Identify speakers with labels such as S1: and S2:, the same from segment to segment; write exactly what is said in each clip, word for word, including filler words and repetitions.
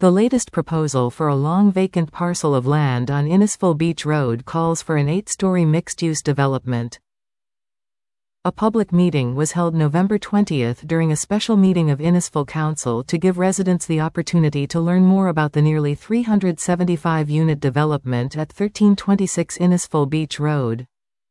S1: The latest proposal for a long vacant parcel of land on Innisfil Beach Road calls for an eight-story mixed-use development. A public meeting was held November twentieth during a special meeting of Innisfil Council to give residents the opportunity to learn more about the nearly three hundred seventy-five unit development at thirteen twenty-six Innisfil Beach Road.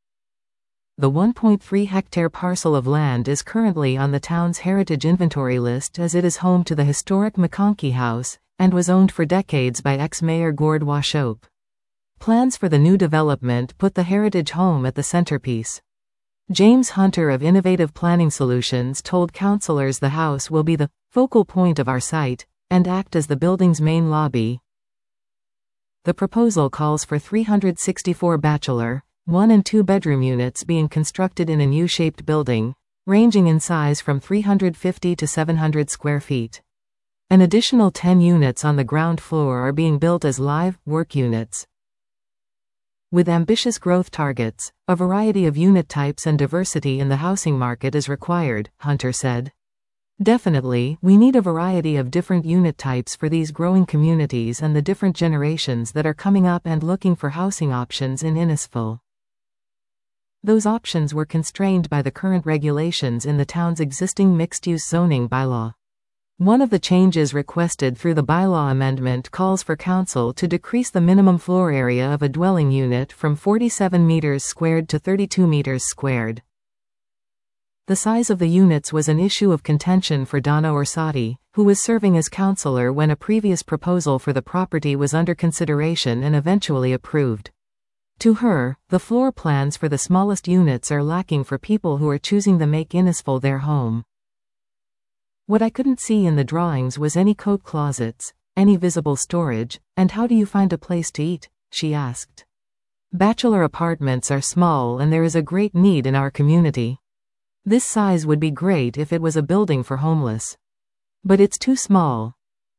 S1: The one point three hectare parcel of land is currently on the town's heritage inventory list as it is home to the historic McConkey House, and was owned for decades by ex-mayor Gord Washope. Plans for the new development put the heritage home at the centerpiece. James Hunter of Innovative Planning Solutions told councillors the house will be the focal point of our site and act as the building's main lobby. The proposal calls for three hundred sixty-four bachelor, one and two bedroom units being constructed in an U-shaped building, ranging in size from three hundred fifty to seven hundred square feet. An additional ten units on the ground floor are being built as live work units. With ambitious growth targets, a variety of unit types and diversity in the housing market is required, Hunter said. Definitely, we need a variety of different unit types for these growing communities and the different generations that are coming up and looking for housing options in Innisfil. Those options were constrained by the current regulations in the town's existing mixed-use zoning bylaw. One of the changes requested through the bylaw amendment calls for council to decrease the minimum floor area of a dwelling unit from forty-seven meters squared to thirty-two meters squared. The size of the units was an issue of contention for Donna Orsatti, who was serving as councillor when a previous proposal for the property was under consideration and eventually approved. To her, the floor plans for the smallest units are lacking for people who are choosing to make Innisfil their home. What I couldn't see in the drawings was any coat closets, any visible storage, and how do you find a place to eat, she asked. Bachelor apartments are small and there is a great need in our community. This size would be great if it was a building for homeless. But it's too small.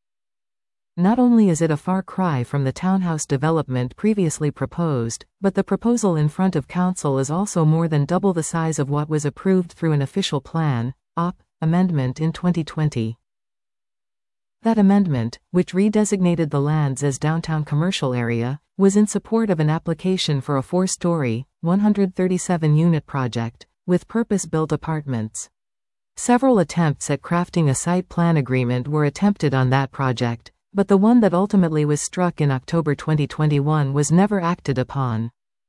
S1: Not only is it a far cry from the townhouse development previously proposed, but the proposal in front of council is also more than double the size of what was approved through an official plan, O P, amendment in twenty twenty. That amendment, which redesignated the lands as downtown commercial area, was in support of an application for a four-story, one hundred thirty-seven unit project, with purpose-built apartments. Several attempts at crafting a site plan agreement were attempted on that project, but the one that ultimately was struck in October twenty twenty-one was never acted upon.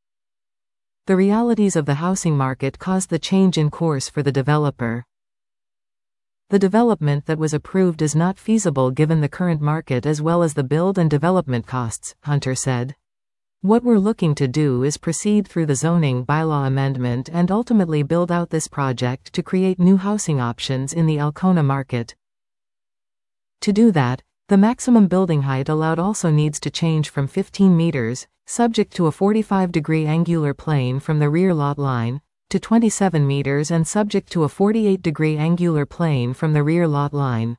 S1: The realities of the housing market caused the change in course for the developer. The development that was approved is not feasible given the current market as well as the build and development costs, Hunter said. What we're looking to do is proceed through the zoning bylaw amendment and ultimately build out this project to create new housing options in the Alcona market. To do that, the maximum building height allowed also needs to change from fifteen meters, subject to a forty-five degree angular plane from the rear lot line, to twenty-seven meters and subject to a forty-eight degree angular plane from the rear lot line.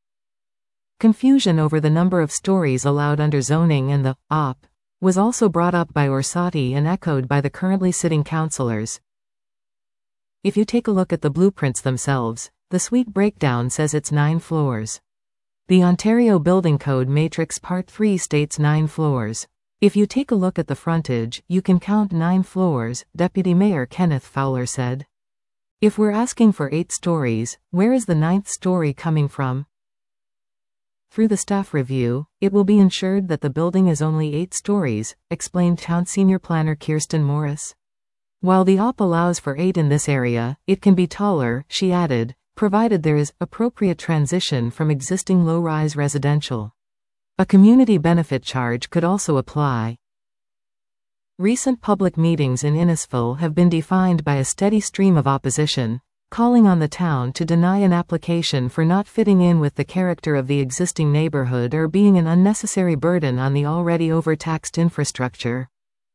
S1: Confusion over the number of stories allowed under zoning and the O P was also brought up by Orsatti and echoed by the currently sitting councillors. If you take a look at the blueprints themselves, the suite breakdown says it's nine floors. The Ontario Building Code Matrix Part three states nine floors. If you take a look at the frontage, you can count nine floors, Deputy Mayor Kenneth Fowler said. If we're asking for eight stories, where is the ninth story coming from? Through the staff review, it will be ensured that the building is only eight stories, explained Town Senior Planner Kirsten Morris. While the O P allows for eight in this area, it can be taller, she added, provided there is appropriate transition from existing low-rise residential. A community benefit charge could also apply. Recent public meetings in Innisfil have been defined by a steady stream of opposition, calling on the town to deny an application for not fitting in with the character of the existing neighborhood or being an unnecessary burden on the already overtaxed infrastructure.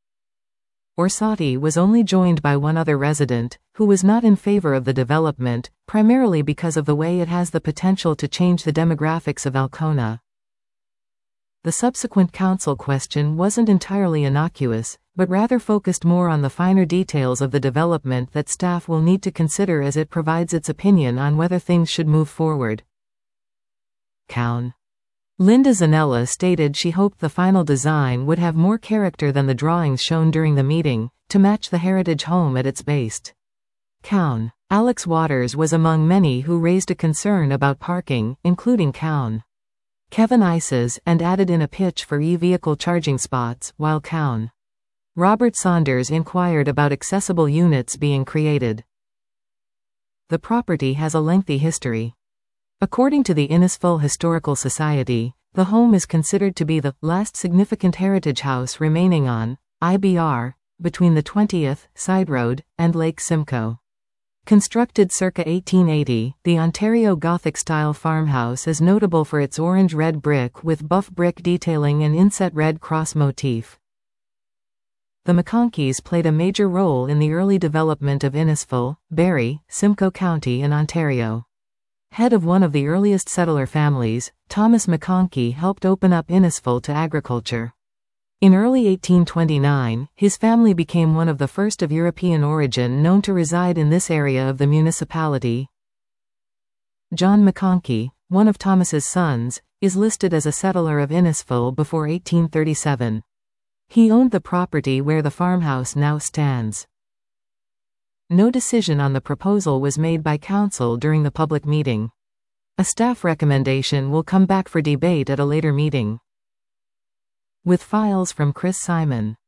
S1: Orsatti was only joined by one other resident, who was not in favor of the development, primarily because of the way it has the potential to change the demographics of Alcona. The subsequent council question wasn't entirely innocuous, but rather focused more on the finer details of the development that staff will need to consider as it provides its opinion on whether things should move forward. Cown. Linda Zanella stated she hoped the final design would have more character than the drawings shown during the meeting, to match the heritage home at its base. Cowan. Alex Waters was among many who raised a concern about parking, including Cowan. Kevin Ices, and added in a pitch for e-vehicle charging spots, while Cowan. Robert Saunders inquired about accessible units being created. The property has a lengthy history. According to the Innisfil Historical Society, the home is considered to be the last significant heritage house remaining on I B R, between the twentieth, Side Road, and Lake Simcoe. Constructed circa eighteen eighty, the Ontario Gothic-style farmhouse is notable for its orange-red brick with buff brick detailing and inset red cross motif. The McConkeys played a major role in the early development of Innisfil, Barrie, Simcoe County and Ontario. Head of one of the earliest settler families, Thomas McConkey helped open up Innisfil to agriculture. In early eighteen twenty-nine, his family became one of the first of European origin known to reside in this area of the municipality. John McConkey, one of Thomas's sons, is listed as a settler of Innisfil before eighteen thirty-seven. He owned the property where the farmhouse now stands. No decision on the proposal was made by council during the public meeting. A staff recommendation will come back for debate at a later meeting. With files from Chris Simon.